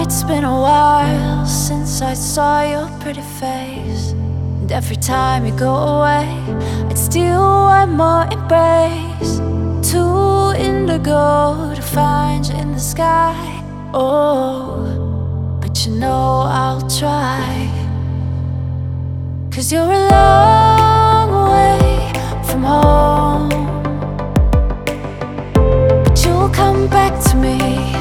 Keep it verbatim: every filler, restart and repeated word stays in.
it's been a while since I saw your pretty face, and every time you go away, I'd steal one more embrace. Too indigo to find you in the sky. Oh, but you know I'll try. 'Cause you're a long way from home, but you'll come back to me